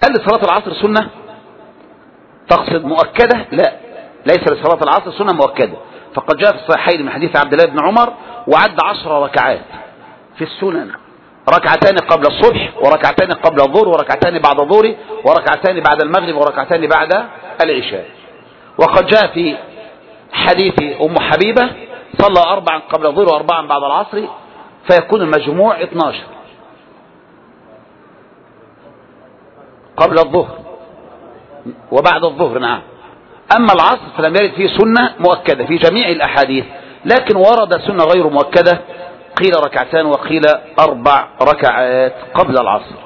هل لصلاة العصر سنة تقصد مؤكدة؟ لا، ليس لصلاة العصر سنة مؤكدة. فقد جاء في الصحيحين من حديث عبد الله بن عمر وعد 10 ركعات في السنن، ركعتان قبل الصبح وركعتان قبل الظهر وركعتان بعد الظهر وركعتان بعد المغرب وركعتان بعد العشاء. وقد جاء في حديث أم حبيبة صلى 4 قبل الظهر و4 بعد العصر، فيكون المجموع 12 قبل الظهر وبعد الظهر. نعم. أما العصر فلم يرد فيه سنة مؤكدة في جميع الأحاديث، لكن ورد سنة غير مؤكدة، قيل ركعتان وقيل 4 ركعات قبل العصر.